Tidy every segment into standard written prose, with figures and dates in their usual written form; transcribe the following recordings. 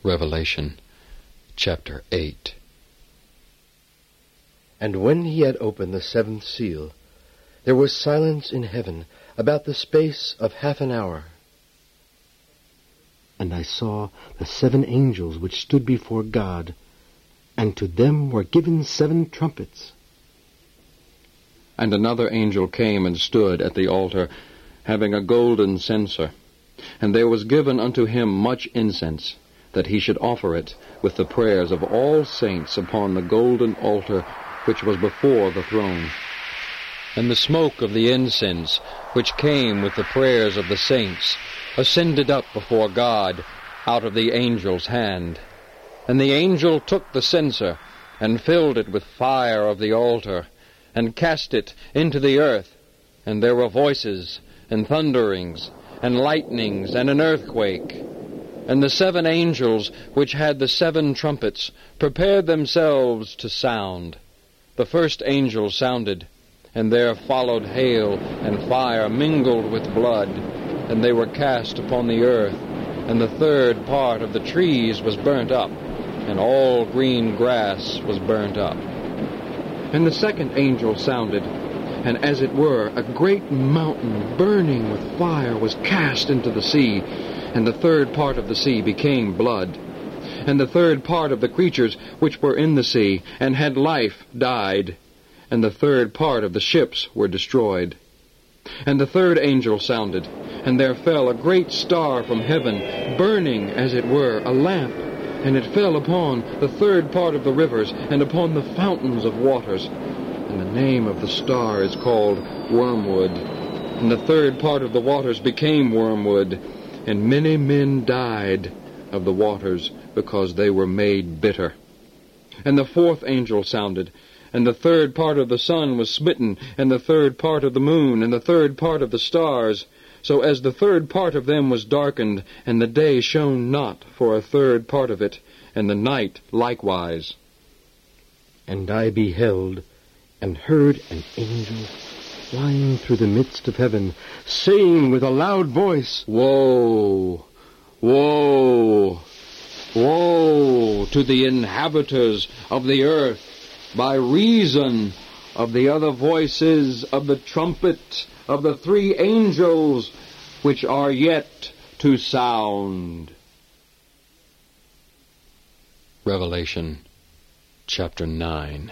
Revelation chapter 8. And when he had opened the seventh seal, there was silence in heaven about the space of half an hour. And I saw the 7 angels which stood before God, and to them were given 7 trumpets. And another angel came and stood at the altar, having a golden censer. And there was given unto him much incense, that he should offer it with the prayers of all saints upon the golden altar which was before the throne. And the smoke of the incense, which came with the prayers of the saints, ascended up before God out of the angel's hand. And the angel took the censer, and filled it with fire of the altar, and cast it into the earth. And there were voices, and thunderings, and lightnings, and an earthquake. And the 7 angels, which had the 7 trumpets, prepared themselves to sound. The first angel sounded, and there followed hail and fire mingled with blood, and they were cast upon the earth. And the third part of the trees was burnt up, and all green grass was burnt up. And the second angel sounded, and as it were, a great mountain burning with fire was cast into the sea, and the third part of the sea became blood. And the third part of the creatures which were in the sea, and had life, died, and the third part of the ships were destroyed. And the third angel sounded, and there fell a great star from heaven, burning, as it were, a lamp, and it fell upon the third part of the rivers, and upon the fountains of waters. And the name of the star is called Wormwood. And the third part of the waters became wormwood, and many men died of the waters, because they were made bitter. And the fourth angel sounded, and the third part of the sun was smitten, and the third part of the moon, and the third part of the stars, so as the third part of them was darkened, and the day shone not for a third part of it, and the night likewise. And I beheld, and heard an angel flying through the midst of heaven, saying with a loud voice, Woe! Woe! Woe to the inhabitants of the earth, by reason of the other voices of the trumpet of the 3 angels which are yet to sound. Revelation chapter 9.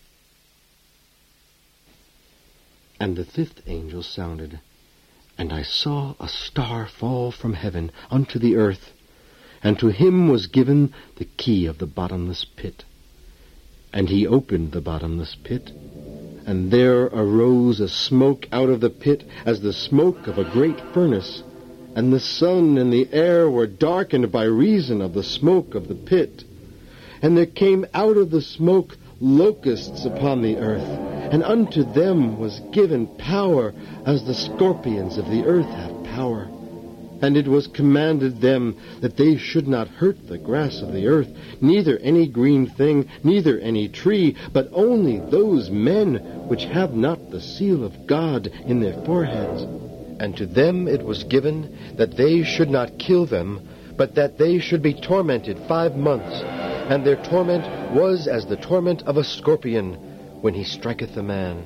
And the 5th angel sounded, and I saw a star fall from heaven unto the earth, and to him was given the key of the bottomless pit. And he opened the bottomless pit, and there arose a smoke out of the pit as the smoke of a great furnace, and the sun and the air were darkened by reason of the smoke of the pit. And there came out of the smoke locusts upon the earth, and unto them was given power, as the scorpions of the earth have power. And it was commanded them that they should not hurt the grass of the earth, neither any green thing, neither any tree, but only those men which have not the seal of God in their foreheads. And to them it was given that they should not kill them, but that they should be tormented 5 months. And their torment was as the torment of a scorpion when he striketh a man.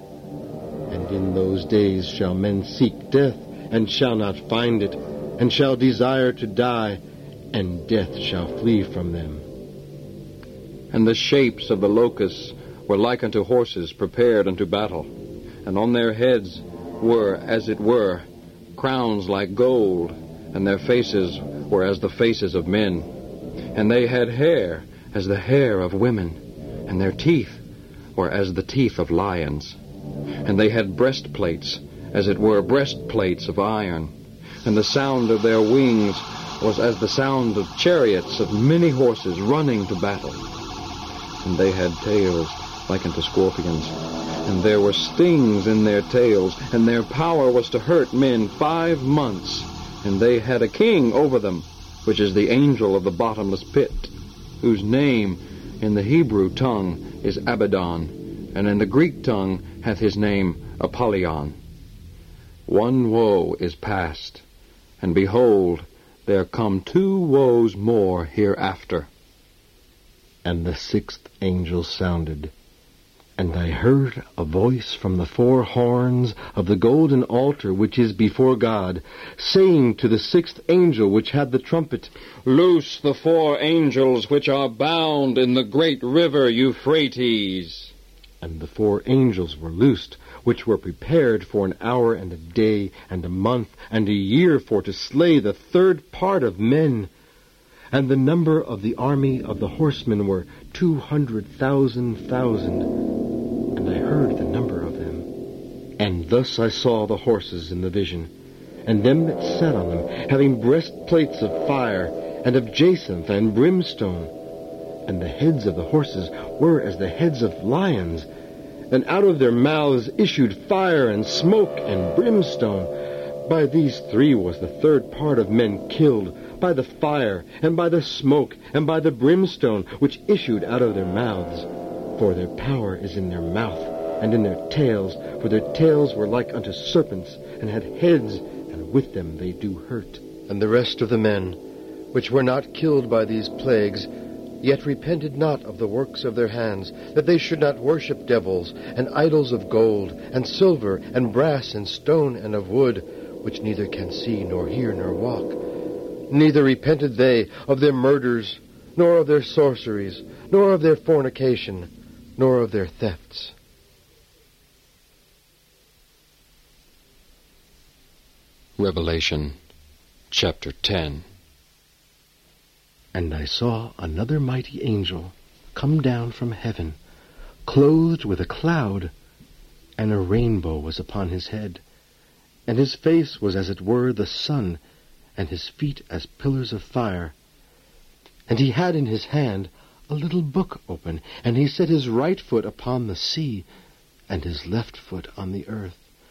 And in those days shall men seek death, and shall not find it, and shall desire to die, and death shall flee from them. And the shapes of the locusts were like unto horses prepared unto battle, and on their heads were, as it were, crowns like gold, and their faces were as the faces of men. And they had hair as the hair of women, and their teeth were as the teeth of lions. And they had breastplates, as it were breastplates of iron, and the sound of their wings was as the sound of chariots of many horses running to battle. And they had tails like unto scorpions, and there were stings in their tails, and their power was to hurt men 5 months. And they had a king over them, which is the angel of the bottomless pit, whose name in the Hebrew tongue is Abaddon, and in the Greek tongue hath his name Apollyon. One woe is past, and behold, there come 2 woes more hereafter. And the 6th angel sounded, and I heard a voice from the 4 horns of the golden altar which is before God, saying to the 6th angel which had the trumpet, Loose the 4 angels which are bound in the great river Euphrates. And the 4 angels were loosed, which were prepared for an hour and a day and a month and a year for to slay the 3rd part of men. And the number of the army of the horsemen were 200,000,000. And I heard the number of them. And thus I saw the horses in the vision, and them that sat on them, having breastplates of fire, and of jacinth and brimstone. And the heads of the horses were as the heads of lions, and out of their mouths issued fire and smoke and brimstone. By these 3 was the 3rd part of men killed, by the fire, and by the smoke, and by the brimstone, which issued out of their mouths. For their power is in their mouth, and in their tails, for their tails were like unto serpents, and had heads, and with them they do hurt. And the rest of the men, which were not killed by these plagues, yet repented not of the works of their hands, that they should not worship devils, and idols of gold, and silver, and brass, and stone, and of wood, which neither can see, nor hear, nor walk. Neither repented they of their murders, nor of their sorceries, nor of their fornication, nor of their thefts. Revelation chapter 10. And I saw another mighty angel come down from heaven, clothed with a cloud, and a rainbow was upon his head. And his face was as it were the sun, and his feet as pillars of fire. And he had in his hand a little book open, and he set his right foot upon the sea, and his left foot on the earth,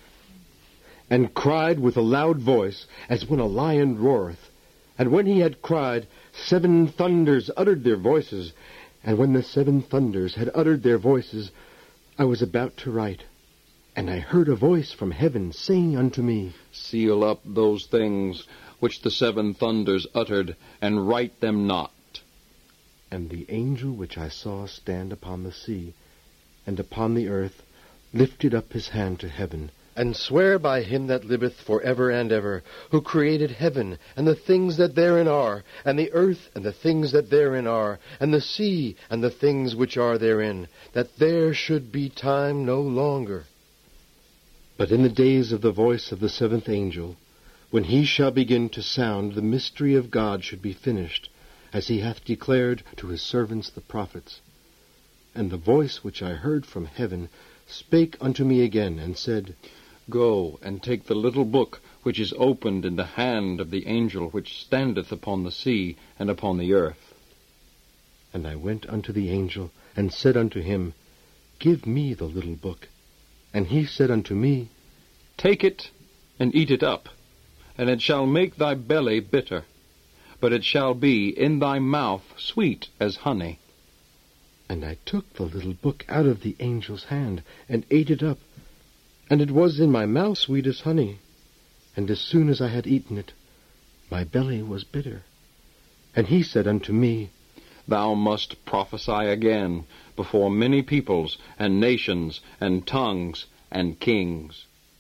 and cried with a loud voice, as when a lion roareth. And when he had cried, 7 thunders uttered their voices. And when the 7 thunders had uttered their voices, I was about to write. And I heard a voice from heaven saying unto me, Seal up those things which the 7 thunders uttered, and write them not. And the angel which I saw stand upon the sea, and upon the earth, lifted up his hand to heaven, and sware by him that liveth for ever and ever, who created heaven, and the things that therein are, and the earth, and the things that therein are, and the sea, and the things which are therein, that there should be time no longer. But in the days of the voice of the 7th angel, when he shall begin to sound, the mystery of God should be finished, as he hath declared to his servants the prophets. And the voice which I heard from heaven spake unto me again, and said, Go, and take the little book which is opened in the hand of the angel which standeth upon the sea and upon the earth. And I went unto the angel, and said unto him, Give me the little book. And he said unto me, Take it, and eat it up, and it shall make thy belly bitter, but it shall be in thy mouth sweet as honey. And I took the little book out of the angel's hand, and ate it up, and it was in my mouth sweet as honey. And as soon as I had eaten it, my belly was bitter. And he said unto me, Thou must prophesy again before many peoples, and nations, and tongues, and kings.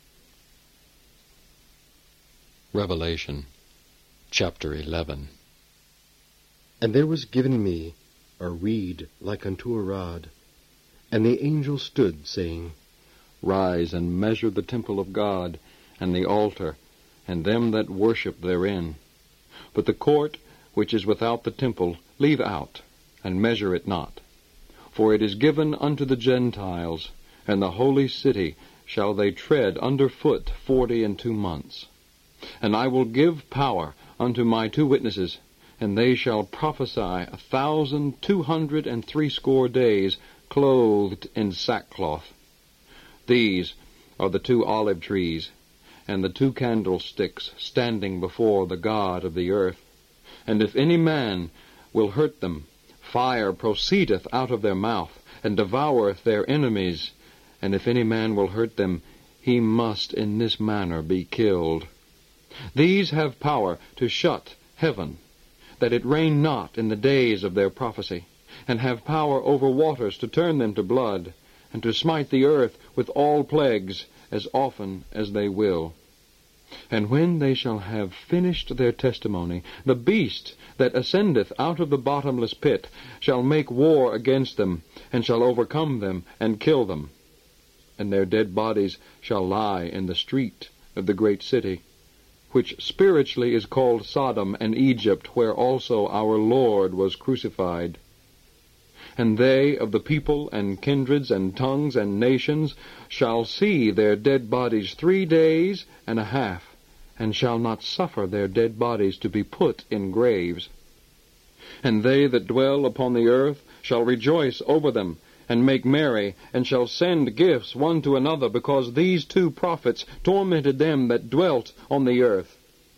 Revelation chapter 11. And there was given me a reed like unto a rod, and the angel stood, saying, Rise and measure the temple of God, and the altar, and them that worship therein. But the court which is without the temple leave out, and measure it not. For it is given unto the Gentiles, and the holy city shall they tread under foot 42 months. And I will give power unto my 2 witnesses, and they shall prophesy 1,260 days, clothed in sackcloth. These are the 2 olive trees, and the 2 candlesticks standing before the God of the earth. And if any man will hurt them, fire proceedeth out of their mouth, and devoureth their enemies. And if any man will hurt them, he must in this manner be killed. These have power to shut heaven, that it rain not in the days of their prophecy, and have power over waters to turn them to blood, and to smite the earth with all plagues as often as they will. And when they shall have finished their testimony, the beast that ascendeth out of the bottomless pit shall make war against them, and shall overcome them, and kill them. And their dead bodies shall lie in the street of the great city, which spiritually is called Sodom and Egypt, where also our Lord was crucified. And they of the people and kindreds and tongues and nations shall see their dead bodies 3 days and a half, and shall not suffer their dead bodies to be put in graves. And they that dwell upon the earth shall rejoice over them, and make merry, and shall send gifts one to another, because these 2 prophets tormented them that dwelt on the earth.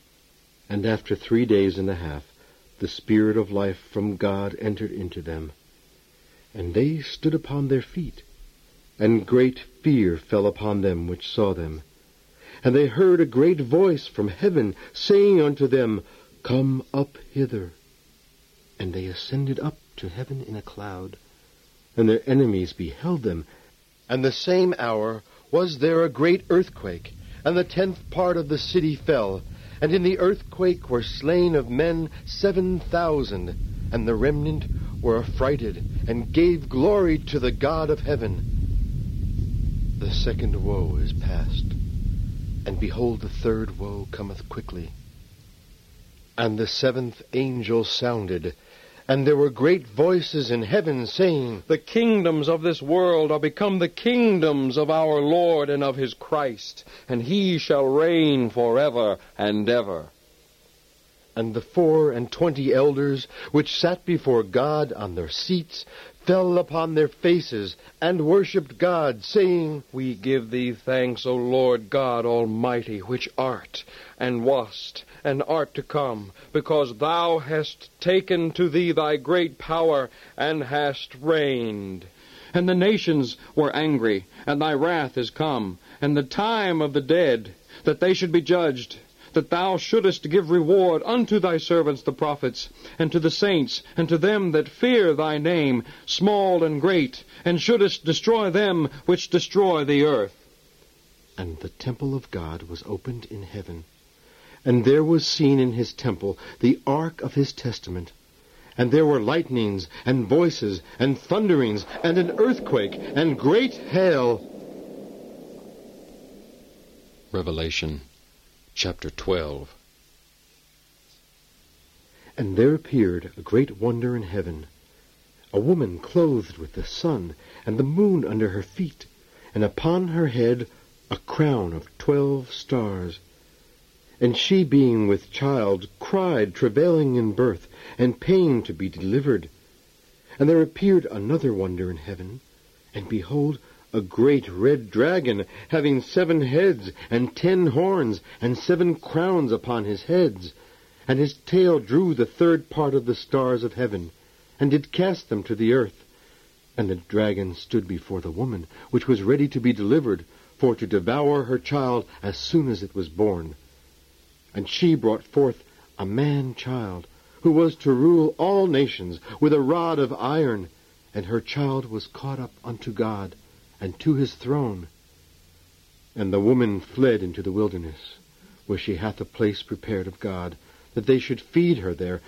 And after 3 days and a half, the Spirit of life from God entered into them. And they stood upon their feet, and great fear fell upon them which saw them. And they heard a great voice from heaven, saying unto them, Come up hither. And they ascended up to heaven in a cloud, and their enemies beheld them. And the same hour was there a great earthquake, and the 10th part of the city fell, and in the earthquake were slain of men 7,000, and the remnant were affrighted, and gave glory to the God of heaven. The second woe is past, and behold, the third woe cometh quickly. And the 7th angel sounded, and there were great voices in heaven, saying, The kingdoms of this world are become the kingdoms of our Lord and of his Christ, and he shall reign forever and ever. And the 24 elders, which sat before God on their seats, fell upon their faces, and worshipped God, saying, We give thee thanks, O Lord God Almighty, which art, and wast, and art to come, because thou hast taken to thee thy great power, and hast reigned. And the nations were angry, and thy wrath is come, and the time of the dead, that they should be judged, that thou shouldest give reward unto thy servants the prophets, and to the saints, and to them that fear thy name, small and great, and shouldest destroy them which destroy the earth. And the temple of God was opened in heaven, and there was seen in his temple the ark of his testament. And there were lightnings, and voices, and thunderings, and an earthquake, and great hail. Revelation chapter 12. And there appeared a great wonder in heaven, a woman clothed with the sun, and the moon under her feet, and upon her head a crown of 12 stars. And she, being with child, cried, travailing in birth, and pain to be delivered. And there appeared another wonder in heaven, and behold, a great red dragon, having 7 heads, and 10 horns, and 7 crowns upon his heads. And his tail drew the 3rd part of the stars of heaven, and did cast them to the earth. And the dragon stood before the woman, which was ready to be delivered, for to devour her child as soon as it was born. And she brought forth a man-child, who was to rule all nations with a rod of iron, and her child was caught up unto God, and to his throne. And the woman fled into the wilderness, where she hath a place prepared of God, that they should feed her there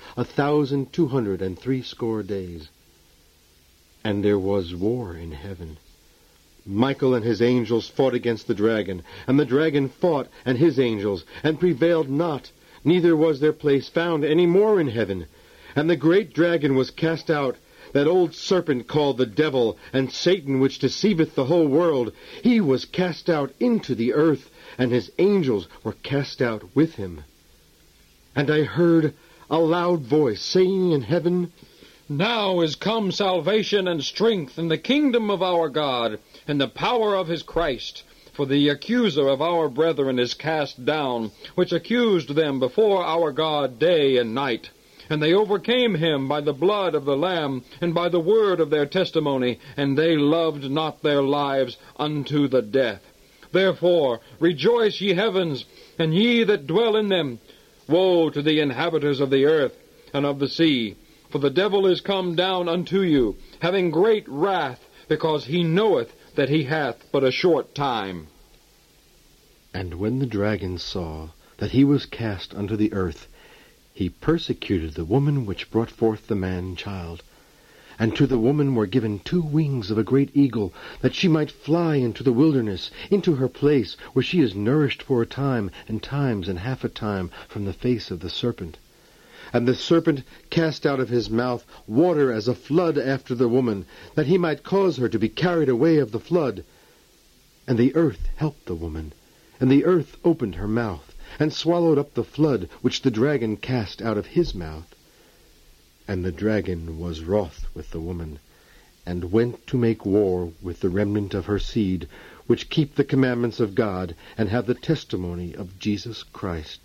1,260 days. And there was war in heaven. Michael and his angels fought against the dragon, and the dragon fought and his angels, and prevailed not, neither was their place found any more in heaven. And the great dragon was cast out, that old serpent called the devil, and Satan, which deceiveth the whole world. He was cast out into the earth, and his angels were cast out with him. And I heard a loud voice saying in heaven, Now is come salvation and strength, and the kingdom of our God, and the power of his Christ. For the accuser of our brethren is cast down, which accused them before our God day and night. And they overcame him by the blood of the Lamb, and by the word of their testimony, and they loved not their lives unto the death. Therefore rejoice, ye heavens, and ye that dwell in them. Woe to the inhabitants of the earth and of the sea! For the devil is come down unto you, having great wrath, because he knoweth that he hath but a short time. And when the dragon saw that he was cast unto the earth, he persecuted the woman which brought forth the man-child. And to the woman were given 2 wings of a great eagle, that she might fly into the wilderness, into her place, where she is nourished for a time, and times and half a time, from the face of the serpent. And the serpent cast out of his mouth water as a flood after the woman, that he might cause her to be carried away of the flood. And the earth helped the woman, and the earth opened her mouth, and swallowed up the flood which the dragon cast out of his mouth. And the dragon was wroth with the woman, and went to make war with the remnant of her seed, which keep the commandments of God, and have the testimony of Jesus Christ.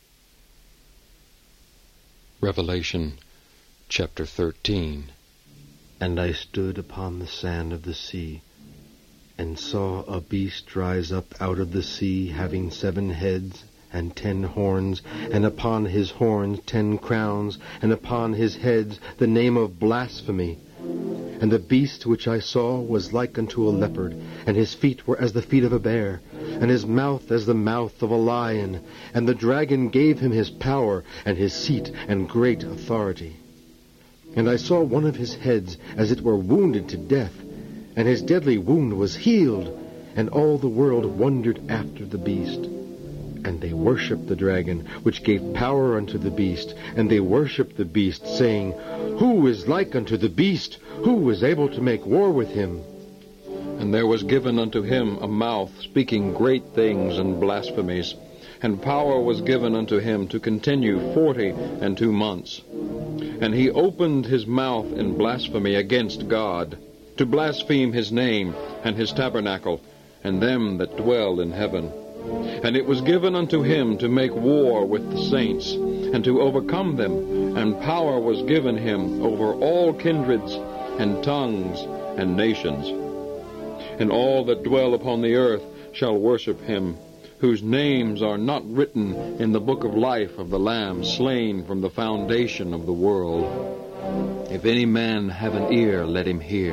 Revelation chapter 13. And I stood upon the sand of the sea, and saw a beast rise up out of the sea, having 7 heads and 10 horns, and upon his horns 10 crowns, and upon his heads the name of blasphemy. And the beast which I saw was like unto a leopard, and his feet were as the feet of a bear, and his mouth as the mouth of a lion. And the dragon gave him his power, and his seat, and great authority. And I saw one of his heads as it were wounded to death, and his deadly wound was healed, and all the world wondered after the beast. And they worshipped the dragon, which gave power unto the beast, and they worshipped the beast, saying, Who is like unto the beast? Who is able to make war with him? And there was given unto him a mouth, speaking great things and blasphemies, and power was given unto him to continue 42 months. And he opened his mouth in blasphemy against God, to blaspheme his name, and his tabernacle, and them that dwell in heaven. And it was given unto him to make war with the saints, and to overcome them, and power was given him over all kindreds, and tongues, and nations. And all that dwell upon the earth shall worship him, whose names are not written in the book of life of the Lamb slain from the foundation of the world. If any man have an ear, let him hear.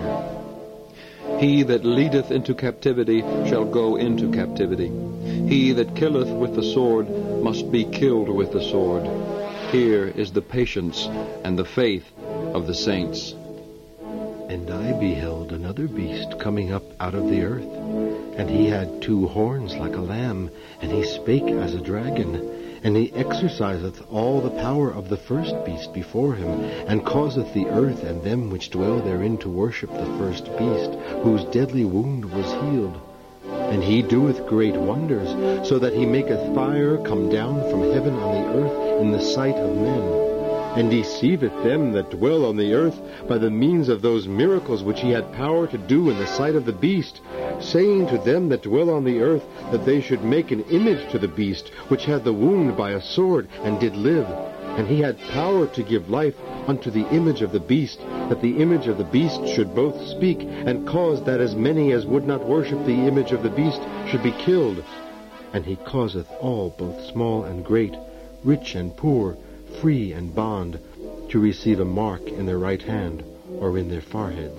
He that leadeth into captivity shall go into captivity. He that killeth with the sword must be killed with the sword. Here is the patience and the faith of the saints. And I beheld another beast coming up out of the earth, and he had 2 horns like a lamb, and he spake as a dragon. And he exerciseth all the power of the first beast before him, and causeth the earth and them which dwell therein to worship the first beast, whose deadly wound was healed. And he doeth great wonders, so that he maketh fire come down from heaven on the earth in the sight of men, and deceiveth them that dwell on the earth by the means of those miracles which he had power to do in the sight of the beast, saying to them that dwell on the earth that they should make an image to the beast, which had the wound by a sword, and did live. And he had power to give life unto the image of the beast, that the image of the beast should both speak, and cause that as many as would not worship the image of the beast should be killed. And he causeth all, both small and great, rich and poor, free and bond, to receive a mark in their right hand or in their foreheads,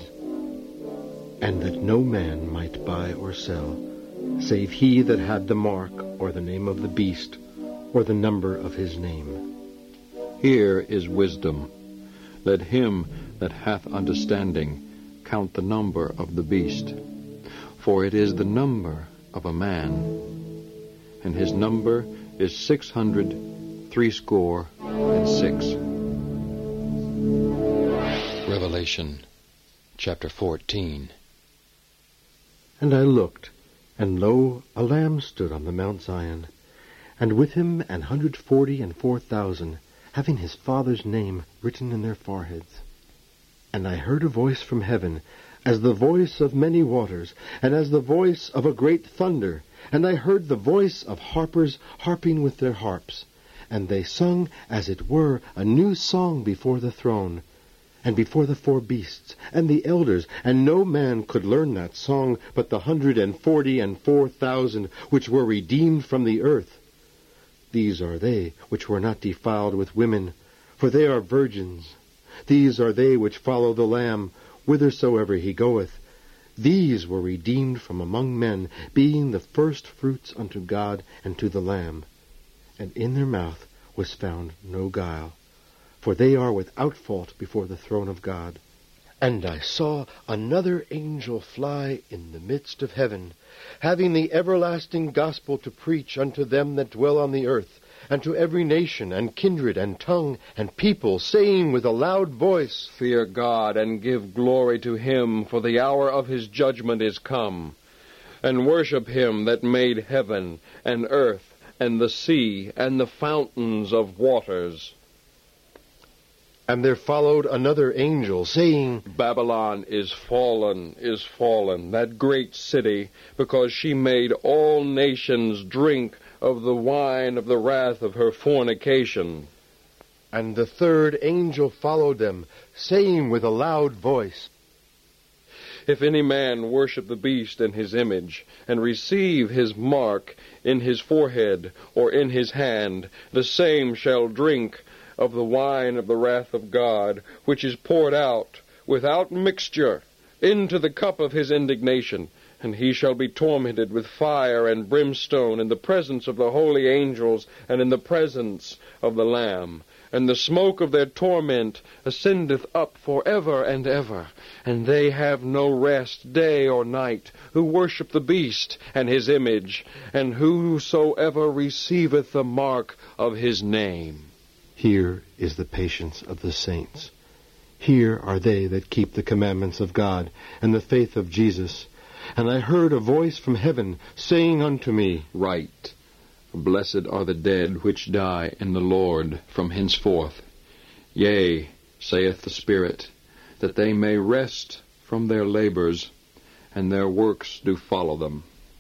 and that no man might buy or sell, save he that had the mark or the name of the beast or the number of his name. Here is wisdom. Let him that hath understanding count the number of the beast, for it is the number of a man, and his number is 666. Revelation chapter 14. And I looked, and lo, a Lamb stood on the Mount Zion, and with him 144,000, having his Father's name written in their foreheads. And I heard a voice from heaven, as the voice of many waters, and as the voice of a great thunder. And I heard the voice of harpers harping with their harps. And they sung, as it were, a new song before the throne, and before the 4 beasts, and the elders, and no man could learn that song but the 144,000 which were redeemed from the earth. These are they which were not defiled with women, for they are virgins. These are they which follow the Lamb, whithersoever he goeth. These were redeemed from among men, being the first fruits unto God and to the Lamb. And in their mouth was found no guile, for they are without fault before the throne of God. And I saw another angel fly in the midst of heaven, having the everlasting gospel to preach unto them that dwell on the earth, and to every nation, and kindred, and tongue, and people, saying with a loud voice, Fear God, and give glory to him, for the hour of his judgment is come. And worship him that made heaven, and earth, and the sea, and the fountains of waters. And there followed another angel, saying, Babylon is fallen, that great city, because she made all nations drink of the wine of the wrath of her fornication. And the third angel followed them, saying with a loud voice, If any man worship the beast in his image, and receive his mark in his forehead or in his hand, the same shall drink of the wine of the wrath of God, which is poured out without mixture into the cup of his indignation. And he shall be tormented with fire and brimstone in the presence of the holy angels and in the presence of the Lamb. And the smoke of their torment ascendeth up forever and ever. And they have no rest day or night, who worship the beast and his image, and whosoever receiveth the mark of his name. Here is the patience of the saints. Here are they that keep the commandments of God and the faith of Jesus. And I heard a voice from heaven saying unto me, Write, Blessed are the dead which die in the Lord from henceforth. Yea, saith the Spirit, that they may rest from their labors, and their works do follow them.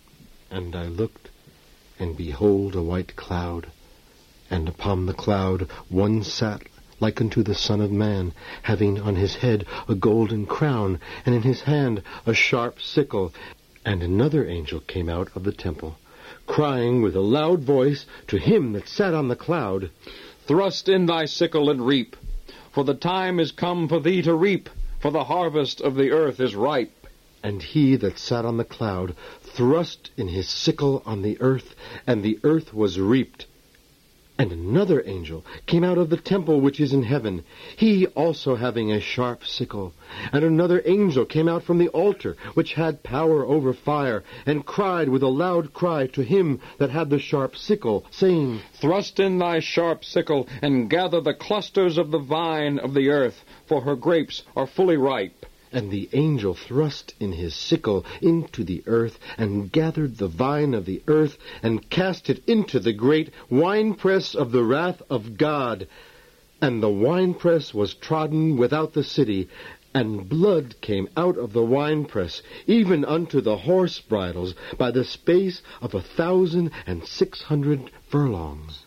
And I looked, and behold a white cloud, and upon the cloud one sat like unto the Son of Man, having on his head a golden crown, and in his hand a sharp sickle. And another angel came out of the temple, crying with a loud voice to him that sat on the cloud, Thrust in thy sickle and reap, for the time is come for thee to reap, for the harvest of the earth is ripe. And he that sat on the cloud thrust in his sickle on the earth, and the earth was reaped. And another angel came out of the temple which is in heaven, he also having a sharp sickle. And another angel came out from the altar, which had power over fire, and cried with a loud cry to him that had the sharp sickle, saying, Thrust in thy sharp sickle, and gather the clusters of the vine of the earth, for her grapes are fully ripe. And the angel thrust in his sickle into the earth, and gathered the vine of the earth, and cast it into the great winepress of the wrath of God. And the winepress was trodden without the city, and blood came out of the winepress, even unto the horse bridles, by the space of 1,600 furlongs.